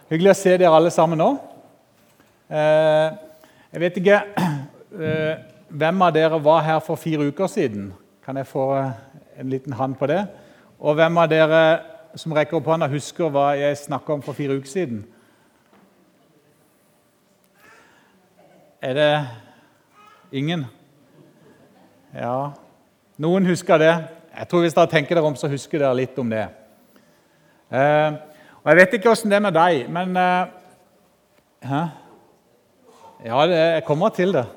Hyggelig å se dere alle sammen nå. Jeg vet ikke hvem av dere var her for 4 uker siden. Kan jeg få en liten hand på det? Og hvem av dere som rekker opp hånda husker hva jeg snakket om for 4 uker siden? Er det ingen? Ja, noen husker det. Jeg tror hvis dere tenker dere om, så husker dere litt om det. Og jeg vet ikke hvordan det er med deg, men ja, jeg kommer til det.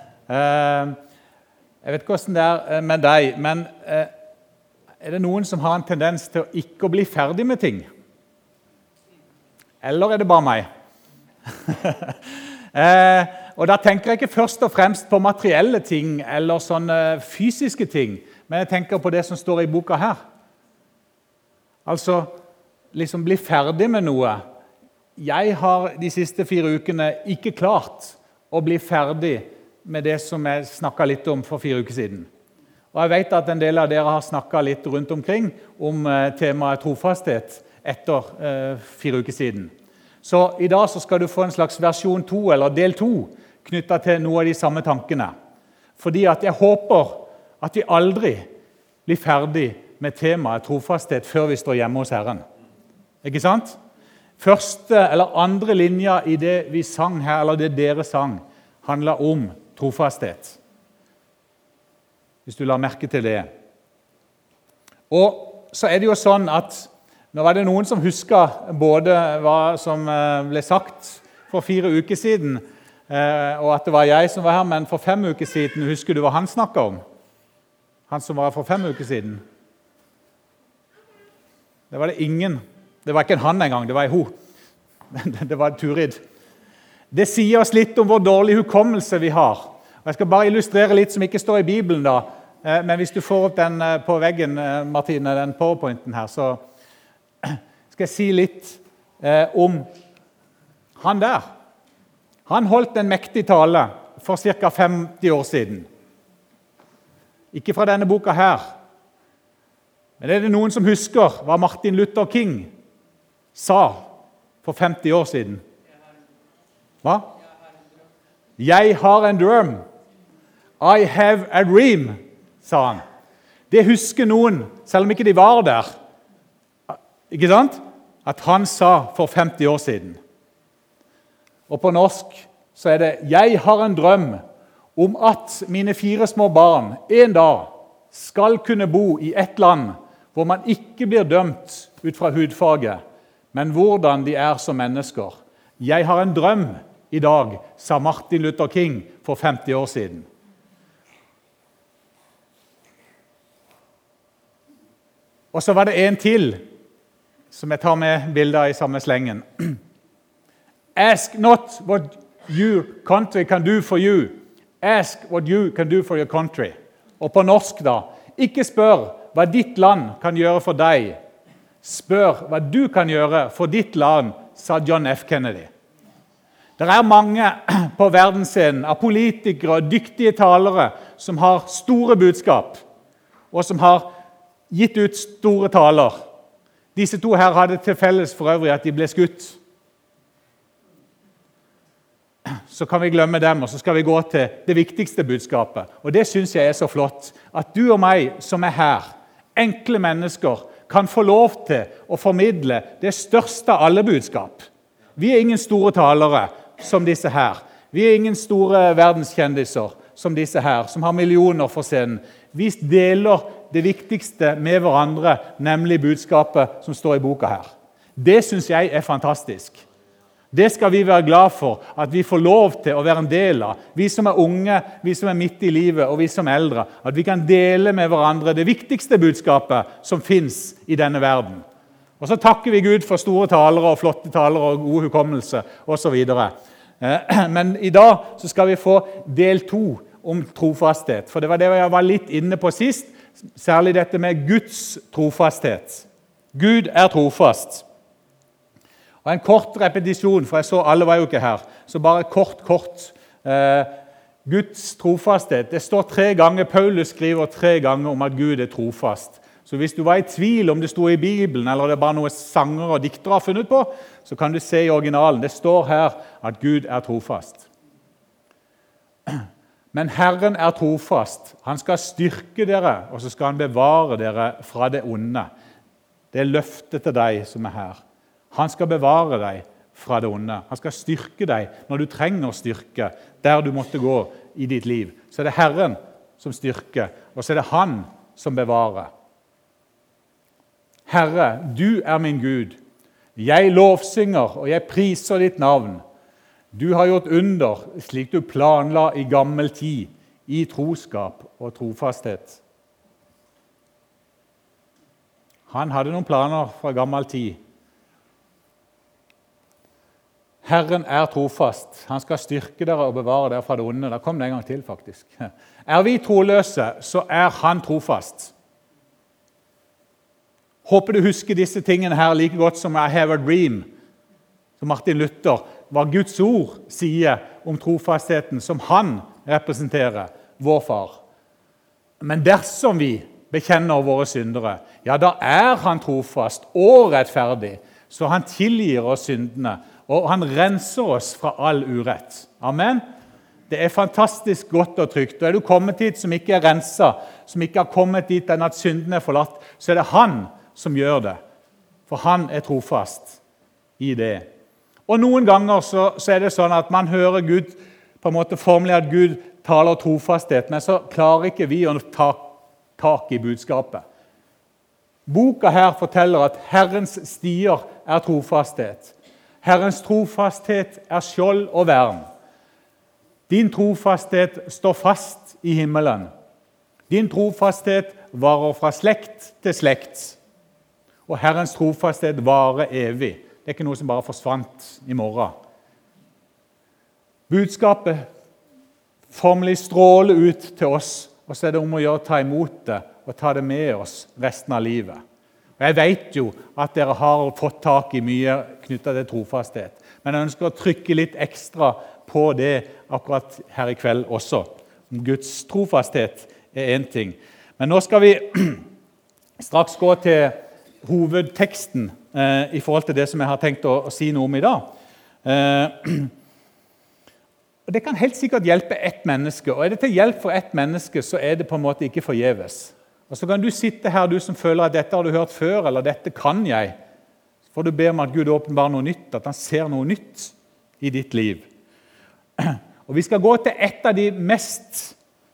Jeg vet ikke hvordan det er med deg, men er det noen som har en tendens til å ikke bli ferdig med ting? Eller er det bare meg? Og da tenker jeg ikke først og fremst på materielle ting eller sånne fysiske ting, men jeg tenker på det som står i boka her. Altså, liksom bli ferdig med noe. Jeg har de siste 4 ukene ikke klart å bli ferdig med det som jeg snakket litt om for 4 uker siden. Og jeg vet at en del av dere har snakket litt rundt omkring om temaet trofasthet etter 4 uker siden. Så i dag så skal du få en slags versjon 2, eller del 2, knyttet til noe av de samme tankene. Fordi at jeg håper at vi aldri blir ferdig med temaet trofasthet før vi står hjemme hos Herren. Ikke sant? Første eller andre linja i det vi sang her, eller det dere sang, handler om trofasthet. Hvis du la merke til det. Og så er det jo sånn at nå var det noen som husker både hva som ble sagt for 4 uker siden, og at det var jeg som var her, men for 5 uker siden, husker du hva han snakket om? Han som var her for 5 uker siden. Det var det ingen. Det var ikke en han engang, det var en ho. Det var Turid. Det sier oss litt om hvor dårlig hukommelse vi har. Og jeg skal bare illustrere litt som ikke står i Bibelen da. Men hvis du får opp den på veggen, Martine, den powerpointen her, så skal jeg si litt om han der. Han holdt en mektig tale for ca. 50 år siden. Ikke fra denne boka her. Men er det noen som husker hva Martin Luther King sa for 50 år siden? Hva? Jeg har en drøm. I have a dream, sa han. Det husker noen, selv om ikke de var der. Ikke sant? At han sa for 50 år siden. Og på norsk så er det jeg har en drøm om at mine 4 små barn en dag skal kunne bo i et land hvor man ikke blir dømt ut fra hudfarge, men hvordan de er som mennesker. Jeg har en drøm i dag, sa Martin Luther King for 50 år siden. Og så var det en til, som jeg tar med bilder i samme slengen. Ask not what your country can do for you. Ask what you can do for your country. Og på norsk da, ikke spør hva ditt land kan gjøre for deg. Spør hva du kan gjøre for ditt land, sa John F. Kennedy. Det er mange på verdensscenen av politikere og dyktige talere som har store budskap, og som har gitt ut store taler. Disse 2 her hadde til felles for øvrig at de ble skutt. Så kan vi glemme dem, og så skal vi gå til det viktigste budskapet. Og det synes jeg er så flott, at du og meg som er her, enkle mennesker, kan få lov til å formidle det største av alle budskap. Vi er ingen store talere som disse her. Vi er ingen store verdenskjendiser som disse her, som har millioner for scenen. Vi deler det viktigste med hverandre, nemlig budskapet som står i boka her. Det synes jeg er fantastisk. Det skal vi være glad for, at vi får lov til å være en del av. Vi som er unge, vi som er midt i livet, og vi som er eldre. At vi kan dele med hverandre det viktigste budskapet som finnes i denne verden. Og så takker vi Gud for store talere og flotte talere og god hukommelse, og så videre. Men i dag så skal vi få del 2 om trofasthet. For det var det jeg var litt inne på sist, særlig dette med Guds trofasthet. Gud er trofast. Og en kort repetisjon, for jeg så alle var jo ikke her, så bare kort. Guds trofasthet. Det står 3 ganger, Paulus skriver 3 ganger om at Gud er trofast. Så hvis du var i tvil om det stod i Bibelen, eller det er bare noe sanger og diktere har funnet på, så kan du se i originalen. Det står her at Gud er trofast. Men Herren er trofast. Han skal styrke dere, og så skal han bevare dere fra det onde. Det er løftet til deg som er her. Han skal bevare deg fra det onde. Han skal styrke deg når du trenger styrke, der du måtte gå i ditt liv. Så er det Herren som styrker, og så er det Han som bevarer. Herre, du er min Gud. Jeg lovsynger, og jeg priser ditt navn. Du har gjort under, slik du planla i gammel tid, i troskap og trofasthet. Han hadde noen planer fra gammel tid. Herren er trofast. Han skal styrke dere og bevare dere fra det onde. Da kom det en gang til, faktisk. Er vi troløse, så er han trofast. Håper du husker disse tingene her like godt som I have a dream, som Martin Luther, hva Guds ord sier om trofastheten som han representerer, vår far. Men dersom vi bekjenner våre syndere, ja, da er han trofast og rettferdig, så han tilgir oss syndene, og han renser oss fra all urett. Amen. Det er fantastisk godt og trygt. Og er du kommet hit som ikke er renset, som ikke har kommet dit enn at synden er forlatt, så er det han som gjør det. For han er trofast i det. Og noen ganger så er det sånn at man hører Gud, på en måte formelig at Gud taler trofasthet, men så klarer ikke vi å ta tak i budskapet. Boka her forteller at Herrens stier er trofasthet. Herrens trofasthet er skjold og vern. Din trofasthet står fast i himmelen. Din trofasthet varer fra slekt til slekt. Og Herrens trofasthet varer evig. Det er ikke noe som bare forsvant i morgen. Budskapet formelig stråler ut til oss, og så er det om å gjøre å ta imot det og ta det med oss resten av livet. Og jeg vet jo at dere har fått tak i mye knyttet til trofasthet, men jeg ønsker å trykke litt ekstra på det akkurat her i kveld også. Guds trofasthet er en ting. Men nå skal vi straks gå til hovedteksten i forhold til det som jeg har tenkt å si noe om i dag. Og det kan helt sikkert hjelpe ett menneske, og er det til hjelp for ett menneske, så er det på en måte ikke forgjeves. Og så kan du sitte her, du som føler at dette har du hørt før, eller dette kan jeg, så får du be om at Gud åpenbarer noe nytt, at han ser noe nytt i ditt liv. Og vi skal gå til et av de mest,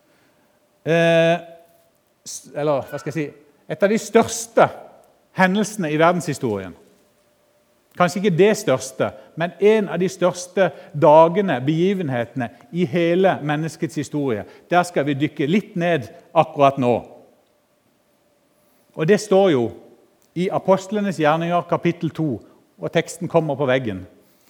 eller hva skal jeg si, et av de største hendelsene i verdenshistorien. Kanskje ikke det største, men en av de største dagene, begivenhetene i hele menneskets historie. Der skal vi dykke litt ned akkurat nå. Og det står jo i Apostlenes gjerninger kapittel 2, og teksten kommer på veggen.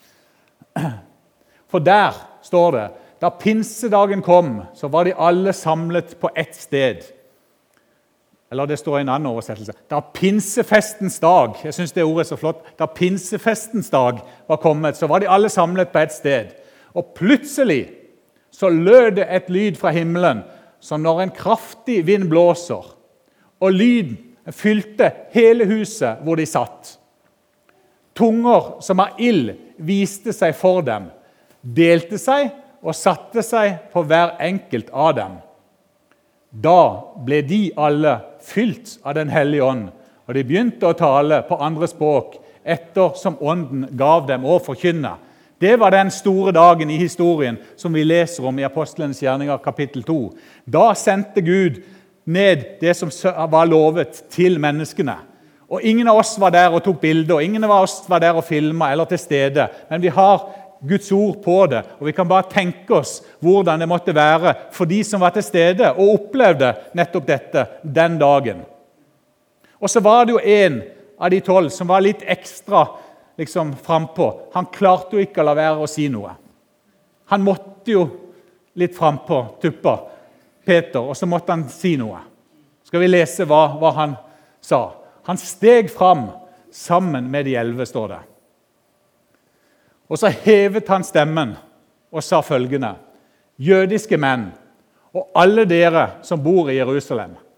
For der står det, da pinsedagen kom, så var de alle samlet på ett sted. Eller det står i en annen oversettelse. Da pinsefestens dag, jeg synes det ordet er så flott, da pinsefestens dag var kommet, så var de alle samlet på ett sted. Og plutselig så lød det et lyd fra himmelen, som når en kraftig vind blåser, og lyden fylte hele huset hvor de satt. Tunger som av ild viste seg for dem, delte seg og satte seg på hver enkelt av dem. Da ble de alle fylt av den hellige ånd, og de begynte å tale på andre språk, etter som ånden gav dem å forkynne. Det var den store dagen i historien som vi leser om i Apostlenes gjerninger kapittel 2. Da sendte Gud ned det som var lovet til menneskene. Og ingen av oss var der og tok bilder, og ingen av oss var der og filmet eller til stede, men vi har Guds ord på det, og vi kan bare tenke oss hvordan det måtte være for de som var til stede og opplevde nettopp dette den dagen. Og så var det jo en av de 12 som var litt ekstra liksom frempå. Han klarte jo ikke å la være å si noe. Han måtte jo litt frempå tuppa, Peter, og så måtte han si noe. Skal vi lese hva han sa? Han steg fram sammen med de 11, står det. Og så hevet han stemmen og sa følgende: Jødiske menn, og alle dere som bor i Jerusalem,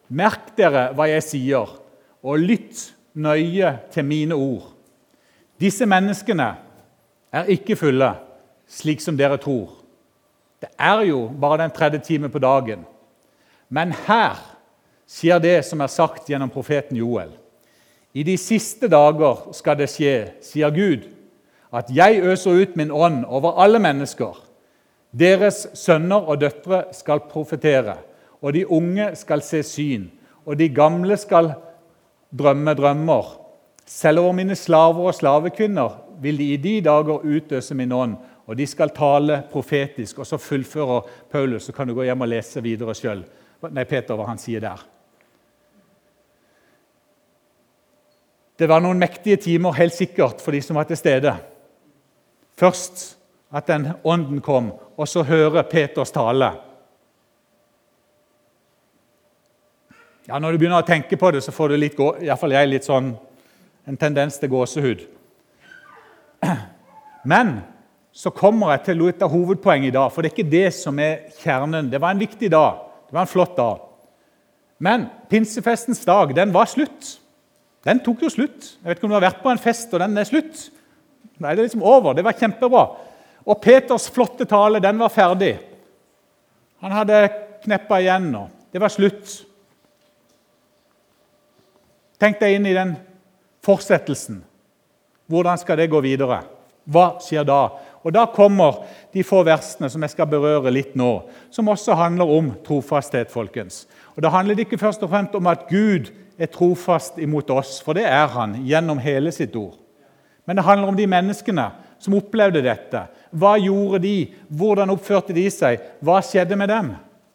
merk dere hva jeg sier, og lytt nøye til mine ord. Disse menneskene er ikke fulle, slik som dere tror. Det er jo bare den 3. time på dagen. Men her skjer det som er sagt gjennom profeten Joel. I de siste dager skal det skje, sier Gud, at jeg øser ut min ånd over alle mennesker. Deres sønner og døtre skal profetere, og de unge skal se syn, og de gamle skal drømme drømmer. Selv over mine slaver og slavekvinner vil de i de dager utøse min ånd, og de skal tale profetisk. Og så fullfører Paulus, så kan du gå hjem og lese videre selv. Nei, Peter, hva han sier der. Det var noen mektige timer, helt sikkert, for de som var til stede. Først at den ånden kom, og så høre Peters tale. Ja, når du begynner å tenke på det, så får du i hvert fall jeg litt sånn, en tendens til gåsehud. Men så kommer jeg til et av hovedpoenget i dag, for det er ikke det som er kjernen. Det var en viktig dag, det var en flott dag. Men pinsefestens dag, den var slutt. Den tok jo slutt. Jeg vet ikke om du har vært på en fest, og den er slutt. Nei, det er liksom over. Det var kjempebra. Og Peters flotte tale, den var ferdig. Han hadde kneppet igjen, og det var slutt. Tenk deg inn i den fortsettelsen. Hvordan skal det gå videre? Hva skjer da? Og da kommer de få versene som jeg skal berøre litt nå, som også handler om trofasthet, folkens. Og da handler det ikke først og fremst om at Gud er trofast imot oss, for det er han gjennom hele sitt ord. Men det handler om de menneskene som opplevde dette. Hva gjorde de? Hvordan oppførte de seg? Hva skjedde med dem?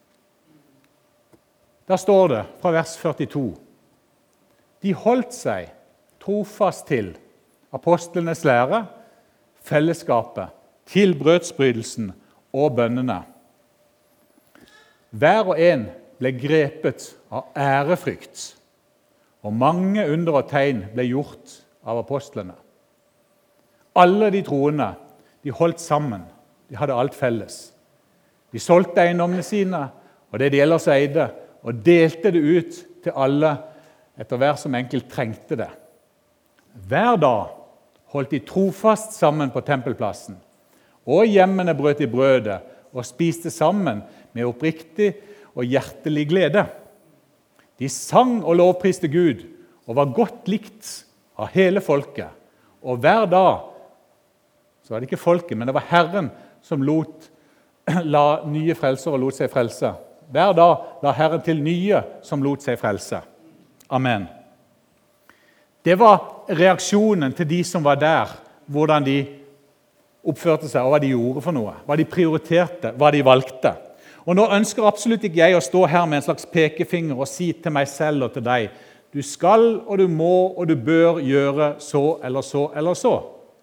Da står det fra vers 42. De holdt seg trofast til apostlenes lære, fellesskapet, til brødsbrytelsen og bønnene. Hver og en ble grepet av ærefrykt, og mange under og tegn ble gjort av apostlene. Alle de troende, de holdt sammen, de hadde alt felles. De solgte eiendommene sine, og det de ellers eide, og delte det ut til alle etter hver som enkelt trengte det. Hver dag holdt de trofast sammen på tempelplassen, og i hjemmene brøt de brødet og spiste sammen med oppriktig og hjertelig glede. De sang og lovpriste Gud og var godt likt av hele folket. Og hver dag, så var det ikke folket, men det var Herren som la nye frelsere og lot seg frelse. Hver dag la Herren til nye som lot seg frelse. Amen. Det var reaksjonen til de som var der, hvordan de oppførte seg, og hva de gjorde for noe, hva de prioriterte, hva de valgte. Og nå ønsker absolutt ikke jeg å stå her med en slags pekefinger og si til meg selv og til deg, du skal, og du må, og du bør gjøre så eller så eller så.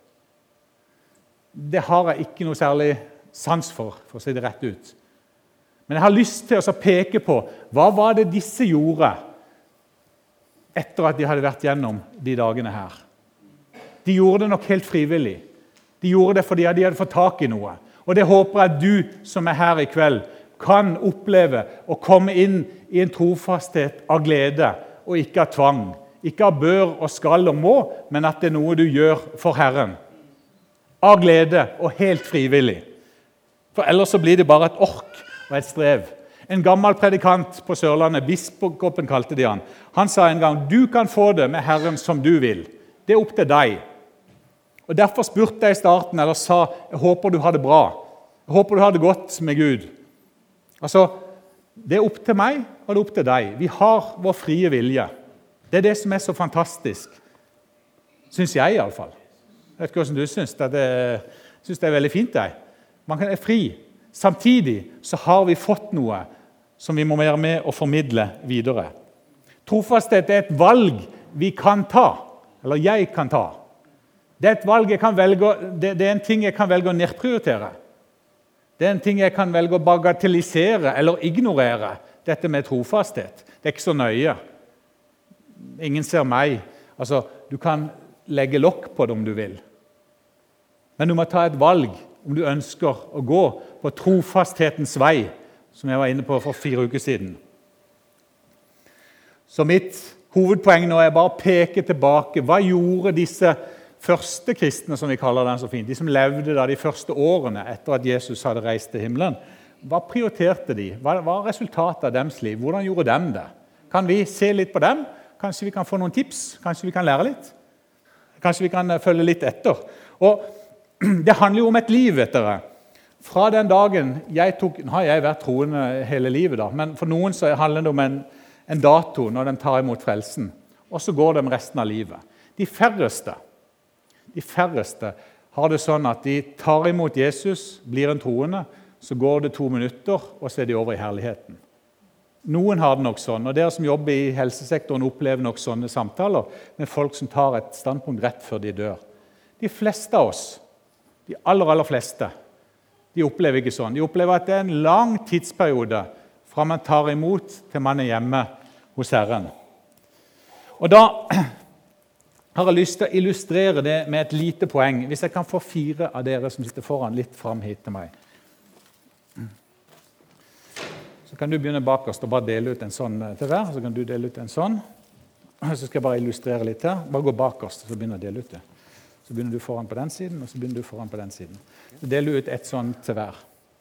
Det har jeg ikke noe særlig sans for å si det rett ut. Men jeg har lyst til å peke på, hva var det disse gjorde etter at de hadde vært gjennom de dagene her? De gjorde det nok helt frivillig. De gjorde det fordi de hadde fått tak i noe. Og det håper jeg at du som er her i kveld kan oppleve å komme inn i en trofasthet av glede og ikke av tvang. Ikke av bør og skal og må, men at det er noe du gjør for Herren. Av glede og helt frivillig. For ellers så blir det bare et ork og et strev. En gammel predikant på Sørlandet, biskopen kalte de han, han sa en gang, du kan få det med Herren som du vil. Det er opp til deg. Og derfor spurte jeg i starten, eller sa, jeg håper du har det bra. Jeg håper du har det godt med Gud. Altså, det er opp til meg, og det er opp til deg. Vi har vår frie vilje. Det er det som er så fantastisk. Synes jeg i alle fall. Jeg vet ikke hvordan du synes. Jeg synes det er veldig fint, jeg. Man kan være fri. Samtidig så har vi fått noe som vi må være med og formidle videre. Trofasthet er et valg vi kan ta, eller jeg kan ta. Det er et valg jeg kan velge, det er en ting jeg kan velge å nedprioritere. Det er en ting jeg kan velge å bagatellisere eller ignorere, dette med trofasthet. Det er ikke så nøye. Ingen ser meg. Altså, du kan legge lokk på det om du vil. Men du må ta et valg om du ønsker å gå på trofasthetens vei, som jeg var inne på for 4 uker siden. Så mitt hovedpoeng nå er bare å peke tilbake. Hva gjorde disse første kristne, som vi kaller den så fint, de som levde da de første årene etter at Jesus hadde reist til himmelen? Hva prioriterte de? Hva var resultatet av deres liv? Hvordan gjorde de det? Kan vi se litt på dem? Kanskje vi kan få noen tips? Kanskje vi kan lære litt? Kanskje vi kan følge litt etter? Og det handler jo om et liv, vet dere. Fra den dagen nå har jeg vært troende hele livet, da, men for noen så handler det om en dato når de tar imot frelsen, og så går de resten av livet. De færreste har det sånn at de tar imot Jesus, blir en troende, så går det 2 minutter, og så er de over i herligheten. Noen har det nok sånn, og dere som jobber i helsesektoren opplever nok sånne samtaler med folk som tar et standpunkt rett før de dør. De fleste av oss, de aller fleste, de opplever ikke sånn. De opplever at det er en lang tidsperiode fra man tar imot til man er hjemme hos Herren. Og da har jeg lyst til å illustrere det med et lite poeng. Hvis jeg kan få 4 av dere som sitter foran litt fram hit til meg. Så kan du begynne bakerst og bare dele ut en sånn til hver. Så kan du dele ut en sånn. Så skal jeg bare illustrere litt her. Bare gå bakerst, så begynner jeg å dele ut det. Så begynner du foran på den siden, og så begynner du foran på den siden. Så deler du ut et sånn til hver.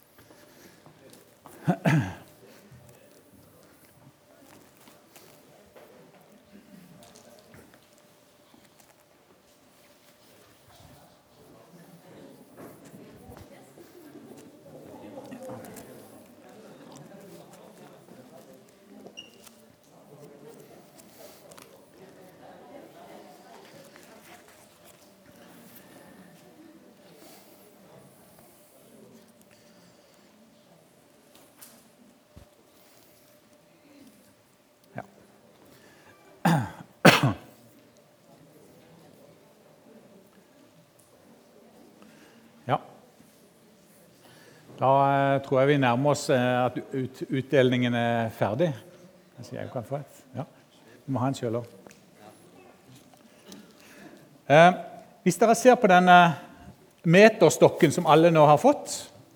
Da tror jeg vi nærmer oss at utdelingen er ferdig. Jeg kan få et. Ja, du må ha en selv også. Hvis dere ser på denne meterstokken som alle nå har fått,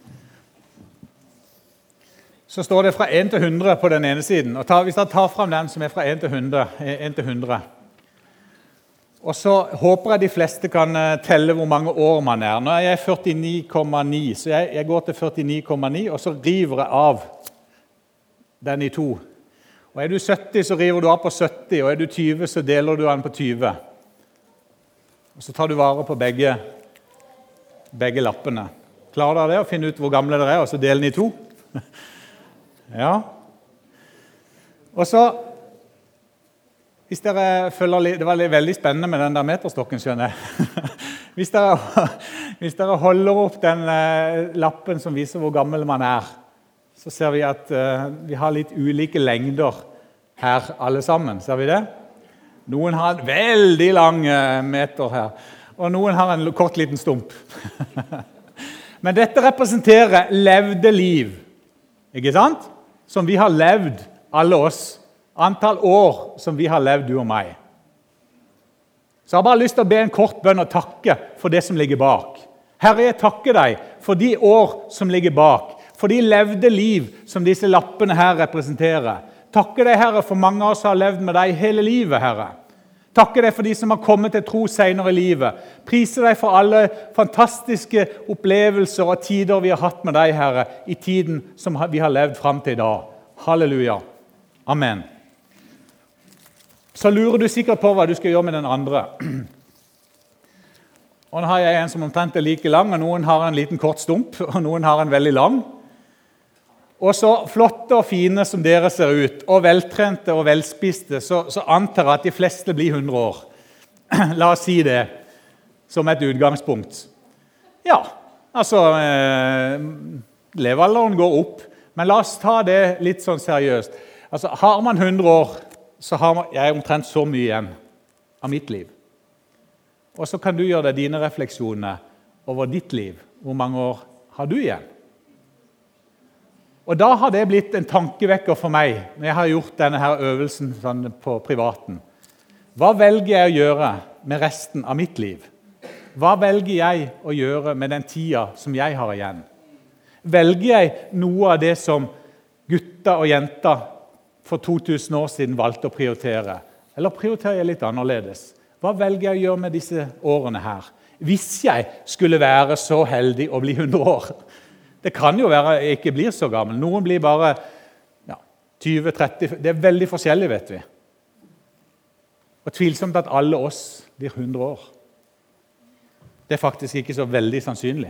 så står det fra 1 til 100 på den ene siden. Og hvis dere tar frem den som er fra 1 til 100, og så håper jeg de fleste kan telle hvor mange år man er. Nå er jeg 49,9, så jeg går til 49,9, og så river jeg av den i 2. Og er du 70, så river du av på 70, og er du 20, så deler du den på 20. Og så tar du vare på begge lappene. Klarer dere det, å finne ut hvor gamle dere er, og så deler den i 2? Ja. Og så hvis dere følger litt, det var veldig spennende med den der meterstokken, skjønner jeg. Hvis dere holder opp den lappen som viser hvor gammel man er, så ser vi at vi har litt ulike lengder her alle sammen. Ser vi det? Noen har en veldig lang meter her, og noen har en kort liten stump. Men dette representerer levde liv, ikke sant? Som vi har levd, alle oss. Antall år som vi har levd, du og meg. Så jeg har bare lyst til å be en kort bønn og takke for det som ligger bak. Herre, jeg takker deg for de år som ligger bak, for de levde liv som disse lappene her representerer. Takker deg, Herre, for mange av oss har levd med deg hele livet, Herre. Takker deg for de som har kommet til tro senere i livet. Priser deg for alle fantastiske opplevelser og tider vi har hatt med deg, Herre, i tiden som vi har levd frem til i dag. Halleluja. Amen. Så lurer du sikkert på hva du skal gjøre med den andre. Og nå har jeg en som omtrent er like lang, og noen har en liten kort stump, og noen har en veldig lang. Og så flotte og fine som dere ser ut, og veltrente og velspiste, så antar jeg at de fleste blir 100 år. La oss si det som et utgangspunkt. Ja, altså, levealderen går opp, men la oss ta det litt sånn seriøst. Altså, har man 100 år, så har jeg omtrent så mye igjen av mitt liv. Og så kan du gjøre deg dine refleksjoner over ditt liv. Hvor mange år har du igjen? Og da har det blitt en tankevekker for meg, når jeg har gjort denne her øvelsen sånn på privaten. Hva velger jeg å gjøre med resten av mitt liv? Hva velger jeg å gjøre med den tida som jeg har igjen? Velger jeg noe av det som gutta og jenta for 2000 år siden valgte å prioritere? Eller prioriterer jeg litt annerledes? Hva velger jeg å gjøre med disse årene her? Hvis jeg skulle være så heldig å bli 100 år. Det kan jo være jeg ikke blir så gammel. Noen blir bare 20-30. Det er veldig forskjellig, vet vi. Og tvilsomt at alle oss blir 100 år. Det er faktisk ikke så veldig sannsynlig.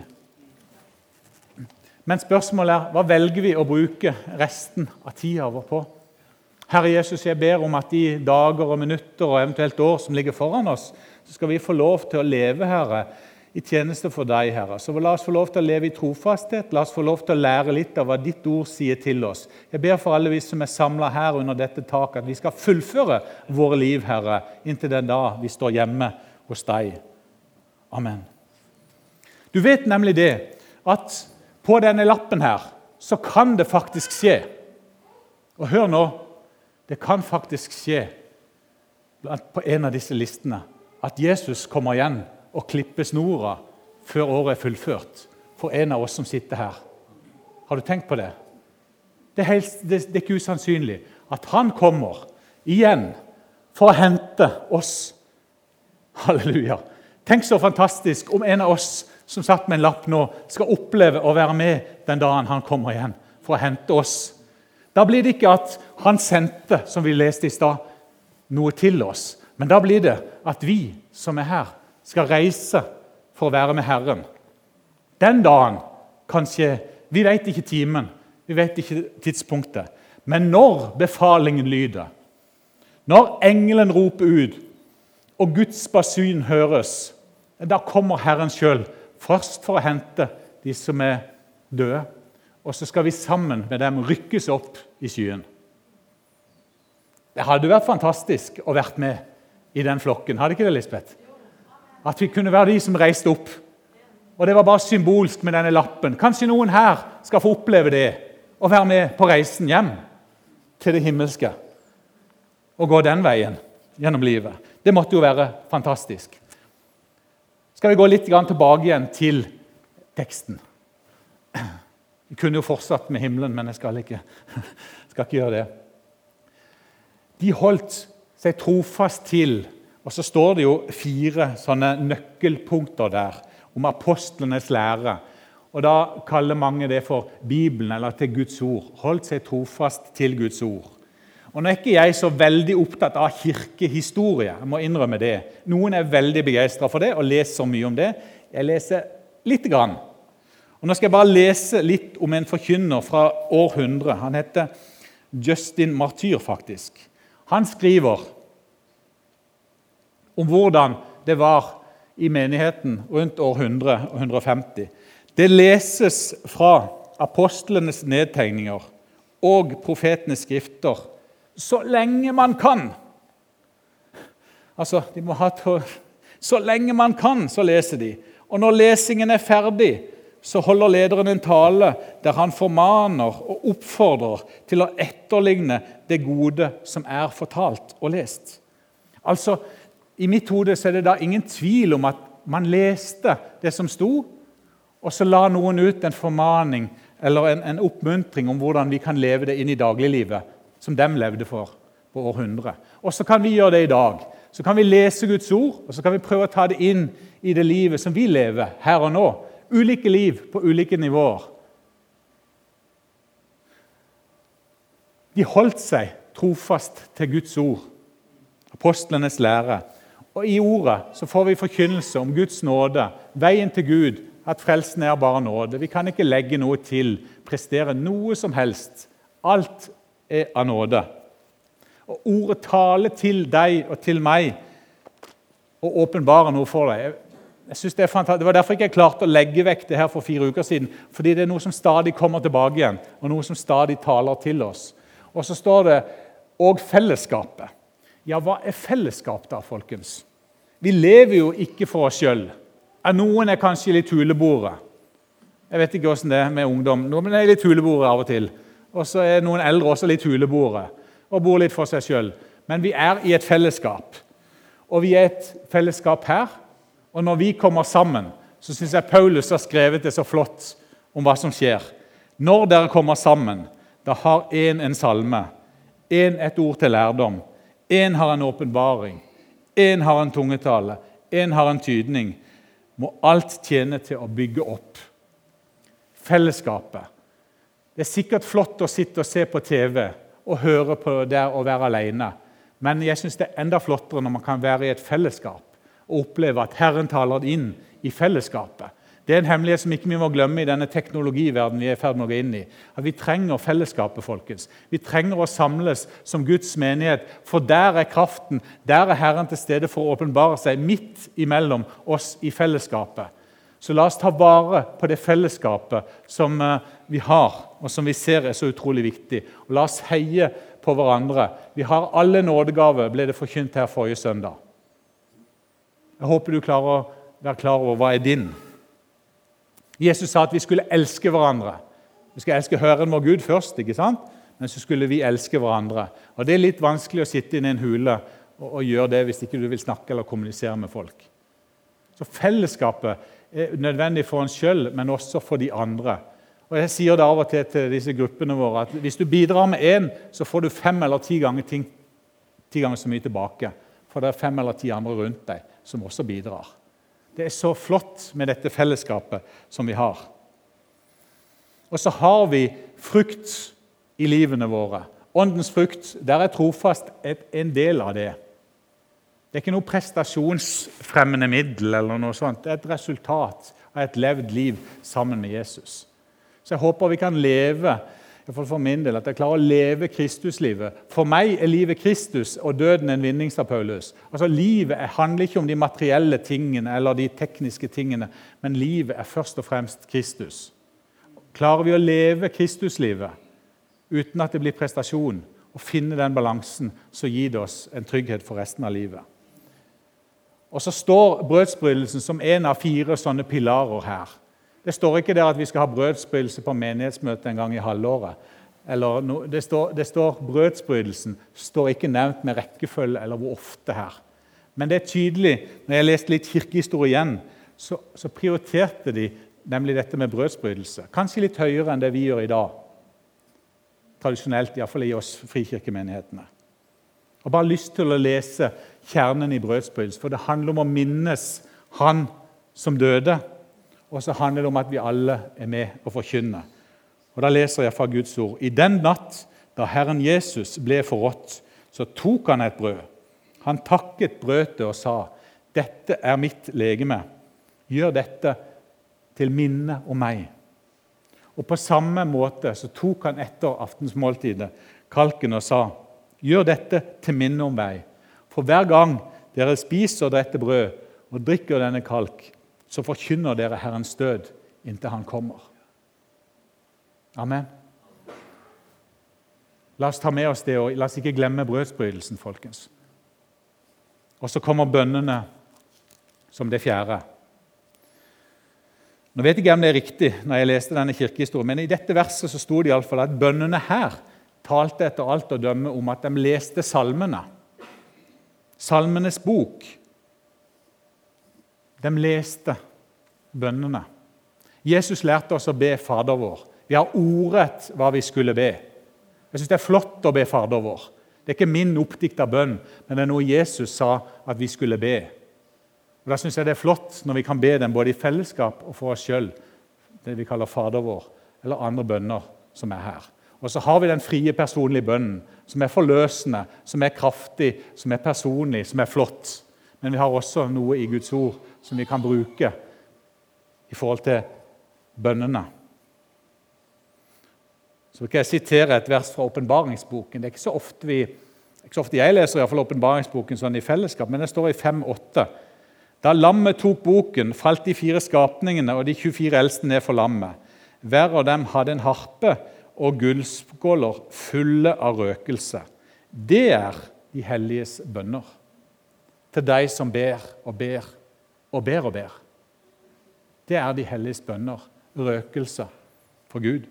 Men spørsmålet er, hva velger vi å bruke resten av tiden vår på? Herre Jesus, jeg ber om at de dager og minutter og eventuelt år som ligger foran oss, så skal vi få lov til å leve, Herre, i tjeneste for deg, Herre. Så la oss få lov til å leve i trofasthet, la oss få lov til å lære litt av hva ditt ord sier til oss. Jeg ber for alle vi som er samlet her under dette taket, at vi skal fullføre våre liv, Herre, inntil den dag vi står hjemme hos deg. Amen. Du vet nemlig det, at på denne lappen her, så kan det faktisk skje. Og hør nå, det kan faktisk skje på en av disse listene at Jesus kommer igjen og klipper snora før året er fullført for en av oss som sitter her. Har du tenkt på det? Det er ikke usannsynlig at han kommer igjen for å hente oss. Halleluja. Tenk så fantastisk om en av oss som satt med en lapp nå skal oppleve å være med den dagen han kommer igjen for å hente oss. Da blir det ikke at han sendte, som vi leste i stad, noe til oss. Men da blir det at vi som er her skal reise for å være med Herren. Den dagen kan skje. Vi vet ikke timen, vi vet ikke tidspunktet. Men når befalingen lyder, når engelen roper ut, og Guds basun høres, da kommer Herren selv, først for å hente de som er døde, og så skal vi sammen med dem rykkes opp i skyen. Det hadde vært fantastisk å vært med i den flokken, hadde ikke det, Lisbeth? At vi kunne være de som reiste opp. Og det var bare symbolsk med denne lappen. Kanskje noen her skal få oppleve det, og være med på reisen hjem til det himmelske, og gå den veien gjennom livet. Det måtte jo være fantastisk. Skal vi gå litt tilbake igjen til teksten? Vi kunne jo fortsatt med himmelen, men jeg skal ikke gjøre det. De holdt seg trofast til, og så står det jo 4 sånne nøkkelpunkter der, om apostlenes lære. Og da kaller mange det for Bibelen, eller til Guds ord. Holdt seg trofast til Guds ord. Og nå er ikke jeg så veldig opptatt av kirkehistorie, jeg må innrømme det. Noen er veldig begeistret for det, og leser mye om det. Jeg leser litt grann. Og nå skal jeg bare lese litt om en forkynner fra år 100. Han heter Justin Martyr, faktisk. Han skriver om hvordan det var i menigheten rundt år 100 og 150. Det leses fra apostlenes nedtegninger og profetenes skrifter så lenge man kan. Altså, de må ha så lenge man kan, så leser de. Og når lesingen er ferdig, så holder lederen en tale der han formaner og oppfordrer til å etterligne det gode som er fortalt og lest. Altså, i mitt hode så er det da ingen tvil om at man leste det som sto, og så la noen ut en formaning eller en oppmuntring om hvordan vi kan leve det inn i dagliglivet, som de levde for på år 100. Og så kan vi gjøre det i dag. Så kan vi lese Guds ord, og så kan vi prøve å ta det inn i det livet som vi lever her og nå. Ulike liv på ulike nivåer. De holdt seg trofast til Guds ord, apostlenes lære. Og i ordet så får vi forkynnelse om Guds nåde, veien til Gud, at frelsen er bare nåde. Vi kan ikke legge noe til, prestere noe som helst. Alt er av nåde. Og ordet taler til deg og til meg, og åpenbare noe for deg. Jeg synes det er fantastisk. Det var derfor ikke jeg klarte å legge vekk det her for 4 uker siden, fordi det er noe som stadig kommer tilbake igjen, og noe som stadig taler til oss. Og så står det, og fellesskapet. Ja, hva er fellesskap da, folkens? Vi lever jo ikke for oss selv. Noen er kanskje litt huleboere. Jeg vet ikke hvordan det er med ungdom. Noen er litt huleboere av og til. Og så er noen eldre også litt huleboere, og bor litt for seg selv. Men vi er i et fellesskap. Og vi er et fellesskap her. Og når vi kommer sammen, så synes jeg Paulus har skrevet det så flott om hva som skjer. Når dere kommer sammen, da har en salme, en et ord til lærdom, en har en åpenbaring, en har en tungetale, en har en tydning. Må alt tjene til å bygge opp. Fellesskapet. Det er sikkert flott å sitte og se på TV og høre på det og være alene. Men jeg synes det er enda flottere når man kan være i et fellesskap og oppleve at Herren taler inn i fellesskapet. Det er en hemmelighet som ikke vi må glemme i denne teknologiverdenen vi er i ferd med å gå inn i. At vi trenger fellesskapet, folkens. Vi trenger å samles som Guds menighet, for der er kraften, der er Herren til stede for å åpenbare seg midt imellom oss i fellesskapet. Så la oss ta vare på det fellesskapet som vi har, og som vi ser er så utrolig viktig. Og la oss heie på hverandre. Vi har alle nådegaver, ble det forkynt her forrige søndag. Jeg håper du klarer å være klar over hva er din. Jesus sa at vi skulle elske hverandre. Vi skal elske Herren vår Gud først, ikke sant? Men så skulle vi elske hverandre. Og det er litt vanskelig å sitte inne i en hule og gjøre det hvis ikke du vil snakke eller kommunisere med folk. Så fellesskapet er nødvendig for oss selv, men også for de andre. Og jeg sier det av og til disse gruppene våre, at hvis du bidrar med en, så får du 5 eller 10 ganger 10 ganger så mye tilbake. For det er 5 eller 10 andre rundt deg som også bidrar. Det er så flott med dette fellesskapet som vi har. Og så har vi frukt i livene våre. Åndens frukt, der er trofast en del av det. Det er ikke noe prestasjonsfremmende middel eller noe sånt. Det er et resultat av et levd liv sammen med Jesus. Så jeg håper vi kan leve, i hvert fall for min del, at jeg klarer å leve Kristuslivet. For meg er livet Kristus og døden en vinning, sa Paulus. Altså, livet handler ikke om de materielle tingene eller de tekniske tingene, men livet er først og fremst Kristus. Klarer vi å leve Kristuslivet uten at det blir prestasjon, og finne den balansen, så gir det oss en trygghet for resten av livet. Og så står brødsbrytelsen som en av 4 sånne pilarer her. Det står ikke der at vi skal ha brødsbrytelse på menighetsmøtet en gang i halvåret. Det står brødsbrytelsen, står ikke nevnt med rekkefølge eller hvor ofte her. Men det er tydelig, når jeg leste litt kirkehistorie igjen, så prioriterte de nemlig dette med brødsbrytelse. Kanskje litt høyere enn det vi gjør i dag. Tradisjonelt, i hvert fall i oss frikirkemenighetene. Og bare lyst til å lese kjernen i brødsbrytelse, for det handler om å minnes han som døde, og så handler det om at vi alle er med å forkynne. Og da leser jeg fra Guds ord. I den natt, da Herren Jesus ble forrådt, så tok han et brød. Han takket brødet og sa, dette er mitt legeme. Gjør dette til minne om meg. Og på samme måte så tok han etter aftensmåltidet kalken og sa, gjør dette til minne om meg. For hver gang dere spiser dette brød og drikker denne kalk, så forkynner dere Herrens død inntil han kommer. Amen. La oss ta med oss det, og la oss ikke glemme brødsbrytelsen, folkens. Og så kommer bønnene som det 4. Nå vet jeg ikke om det er riktig når jeg leste denne kirkehistorien, men i dette verset så sto det i alle fall at bønnene her talte etter alt å dømme om at de leste salmene. Salmenes bok. De leste bønnene. Jesus lærte oss å be Fader vår. Vi har ordrett hva vi skulle be. Jeg synes det er flott å be Fader vår. Det er ikke min oppdikta bønn, men det er noe Jesus sa at vi skulle be. Og da synes jeg det er flott når vi kan be dem både i fellesskap og for oss selv, det vi kaller Fader vår, eller andre bønner som er her. Og så har vi den frie personlige bønnen, som er forløsende, som er kraftig, som er personlig, som er flott. Men vi har også noe i Guds ord som vi kan bruke i forhold til bønnene. Så kan jeg sitere et vers fra åpenbaringsboken. Det er ikke så ofte jeg leser i hvert fall åpenbaringsboken sånn i fellesskap, men det står i 5:8. Da lammet tok boken, falt de 4 skapningene og de 24 eldste ned for lammet. Hver av dem hadde en harpe og gullskåler fulle av røkelse. Det er de helliges bønner. Til deg som ber og ber og ber og ber. Det er de helliges bønner, røkelse for Gud.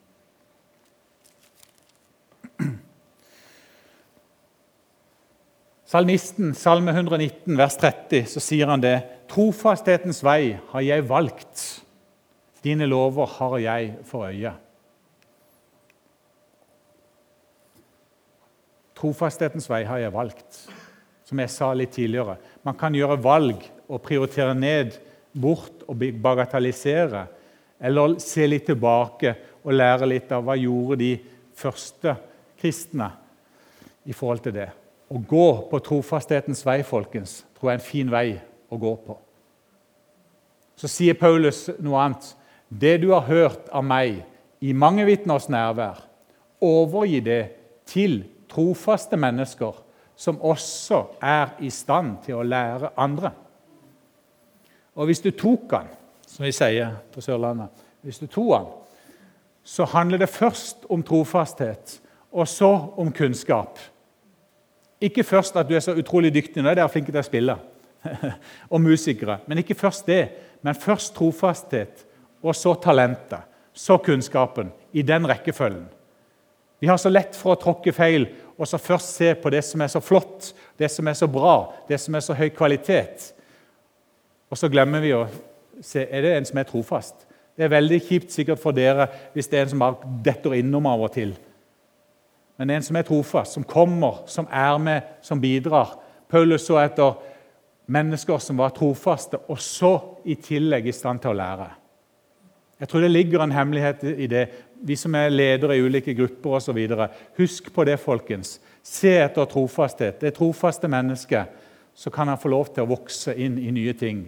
Salmisten, Salme 119, vers 30, så sier han det. Trofasthetens vei har jeg valgt. Dine lover har jeg for øye. Trofasthetens vei har jeg valgt. Som jeg sa litt tidligere. Man kan gjøre valg og prioritere ned, bort og bagatellisere. Eller se litt tilbake og lære litt av hva gjorde de første kristne i forhold til det. Å gå på trofasthetens vei, folkens, tror jeg er en fin vei å gå på. Så sier Paulus noe annet. Det du har hørt av meg i mange vitners nærvær, overgi det til trofaste mennesker som også er i stand til å lære andre. Og hvis du tok han, som vi sier på Sørlandet, hvis du tok han, så handler det først om trofasthet, og så om kunnskap. Ikke først at du er så utrolig dyktig, nå er dere flinke til å spille, og musikere, men ikke først det, men først trofasthet, og så talentet, så kunnskapen, i den rekkefølgen. Vi har så lett for å tråkke feil, og så først se på det som er så flott, det som er så bra, det som er så høy kvalitet. Og så glemmer vi å se, er det en som er trofast? Det er veldig kjipt sikkert for dere hvis det er en som bare detter innom av og til. Men en som er trofast, som kommer, som er med, som bidrar. Paulus så etter mennesker som var trofaste, og så i tillegg i stand til å lære. Jeg tror det ligger en hemmelighet i det. Vi som er ledere i ulike grupper og så videre. Husk på det, folkens. Se etter trofasthet. Det trofaste mennesket, så kan han få lov til å vokse inn i nye ting.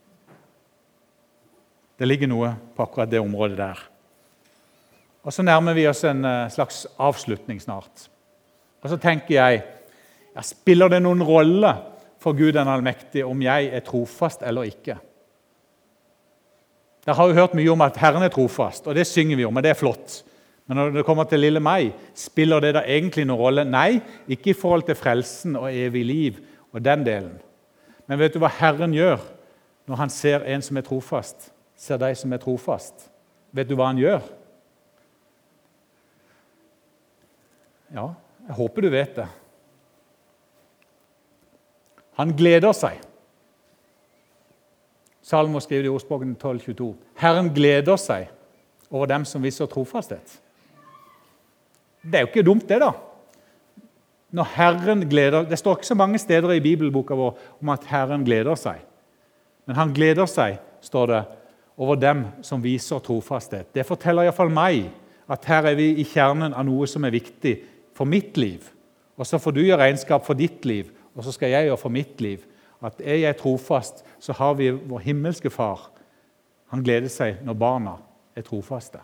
Det ligger noe på akkurat det området der. Og så nærmer vi oss en slags avslutning snart. Og så tenker jeg, spiller det noen rolle for Gud den allmektige om jeg er trofast eller ikke? Dere har jo hørt mye om at Herren er trofast, og det synger vi om, og det er flott. Men når det kommer til lille meg, spiller det da egentlig noen rolle? Nei, ikke i forhold til frelsen og evig liv og den delen. Men vet du hva Herren gjør når han ser en som er trofast? Ser deg som er trofast? Vet du hva han gjør? Ja, jeg håper du vet det. Han gleder seg. Salmo skriver i ordspråken 12:22. Herren gleder seg over dem som viser trofasthet. Det er jo ikke dumt det da. Når Herren gleder, det står ikke så mange steder i bibelboka vår om at Herren gleder seg. Men han gleder seg, står det, over dem som viser trofasthet. Det forteller i hvert fall meg at her er vi i kjernen av noe som er viktig for mitt liv. Og så får du gjøre regnskap for ditt liv, og så skal jeg gjøre for mitt liv. At er jeg trofast, så har vi vår himmelske far. Han gleder seg når barna er trofaste.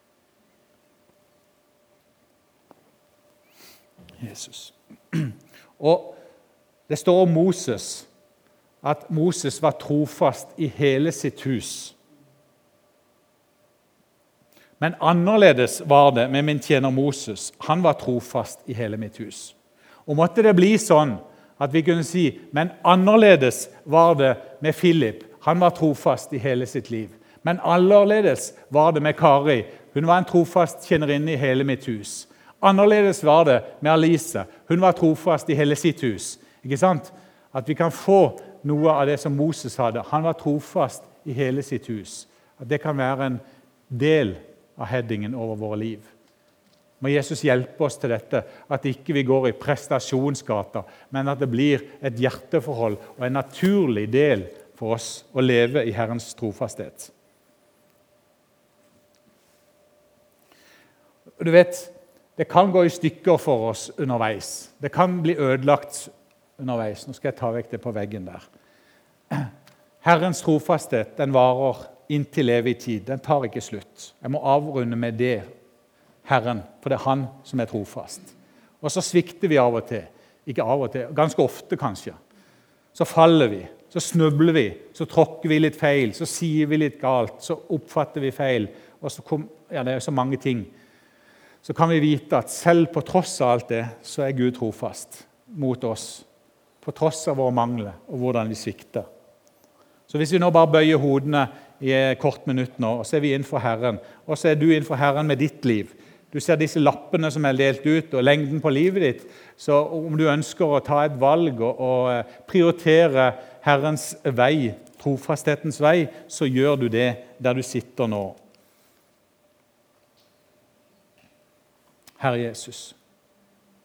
Jesus. Og det står om Moses, at Moses var trofast i hele sitt hus. Men annerledes var det med min tjener Moses. Han var trofast i hele mitt hus. Og måtte det bli sånn, at vi kunne si, men annerledes var det med Philip. Han var trofast i hele sitt liv. Men annerledes var det med Kari. Hun var en trofast tjenerinne i hele mitt hus. Annerledes var det med Alice. Hun var trofast i hele sitt hus. Ikke sant? At vi kan få noe av det som Moses hadde. Han var trofast i hele sitt hus. At det kan være en del av headingen over våre liv. Må Jesus hjelpe oss til dette, at ikke vi går i prestasjonsgata, men at det blir et hjerteforhold og en naturlig del for oss å leve i Herrens trofasthet. Du vet, det kan gå i stykker for oss underveis. Det kan bli ødelagt underveis. Nå skal jeg ta vekk det på veggen der. Herrens trofasthet, den varer inntil evig tid. Den tar ikke slutt. Jeg må avrunde med det. Herren, for det er han som er trofast. Og så svikter vi av og til. Ikke av og til, ganske ofte kanskje. Så faller vi, så snubler vi, så tråkker vi litt feil, så sier vi litt galt, så oppfatter vi feil. Og så det er jo så mange ting. Så kan vi vite at selv på tross av alt det, så er Gud trofast mot oss. På tross av våre mangler og hvordan vi svikter. Så hvis vi nå bare bøyer hodene i et kort minutt nå, og så er vi innenfor Herren, og så er du innenfor Herren med ditt liv. Du ser disse lappene som er delt ut, og lengden på livet ditt. Så om du ønsker å ta et valg og prioritere Herrens vei, trofasthetens vei, så gjør du det der du sitter nå. Herre Jesus,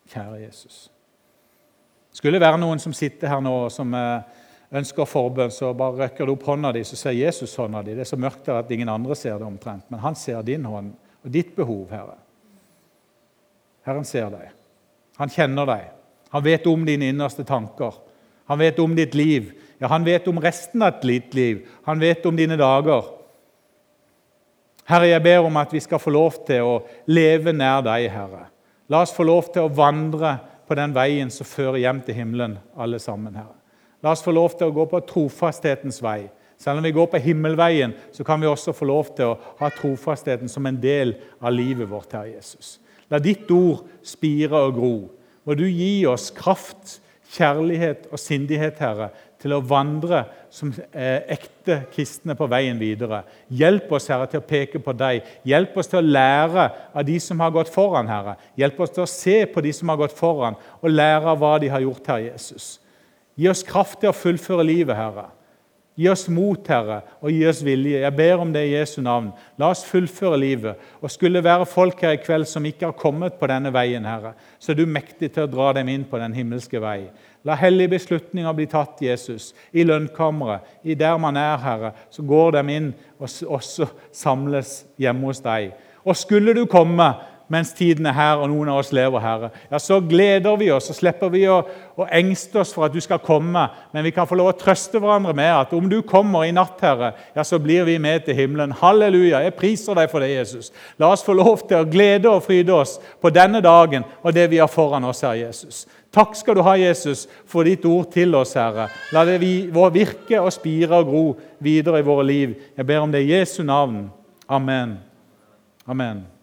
Kjære Jesus. Skulle det være noen som sitter her nå, som ønsker forbønn, så bare røkker du opp hånda di, så ser Jesus hånda di. Det er så mørkt der at ingen andre ser det omtrent, men han ser din hånd og ditt behov, Herre. Herren ser deg. Han kjenner deg. Han vet om dine innerste tanker. Han vet om ditt liv. Ja, han vet om resten av ditt liv. Han vet om dine dager. Herre, jeg ber om at vi skal få lov til å leve nær deg, Herre. La oss få lov til å vandre på den veien som fører hjem til himmelen, alle sammen, Herre. La oss få lov til å gå på trofasthetens vei. Selv om vi går på himmelveien, så kan vi også få lov til å ha trofastheten som en del av livet vårt, Herre Jesus. La ditt ord spire og gro. Må du gi oss kraft, kjærlighet og sindighet, Herre, til å vandre som ekte kristne på veien videre. Hjelp oss, Herre, til å peke på deg. Hjelp oss til å lære av de som har gått foran, Herre. Hjelp oss til å se på de som har gått foran, og lære av hva de har gjort, Herre Jesus. Gi oss kraft til å fullføre livet, Herre. Gi oss mot, Herre, og gi oss vilje. Jeg ber om det i Jesu navn. La oss fullføre livet. Og skulle det være folk her i kveld som ikke har kommet på denne veien, Herre, så er du mektig til å dra dem inn på den himmelske vei. La hellige beslutninger bli tatt, Jesus, i lønnkammeret, i der man er, Herre, så går dem inn og også samles hjemme hos deg. Og skulle du komme mens tiden er her og noen av oss lever, Herre, ja, så gleder vi oss og slipper vi å engste oss for at du skal komme, men vi kan få lov å trøste hverandre med at om du kommer i natt, Herre, ja, så blir vi med til himmelen. Halleluja, jeg priser deg for det, Jesus. La oss få lov til å glede og fryde oss på denne dagen og det vi har foran oss, Herre Jesus. Takk skal du ha, Jesus, for ditt ord til oss, Herre. La det virke og spire og gro videre i våre liv. Jeg ber om det i Jesu navn. Amen. Amen.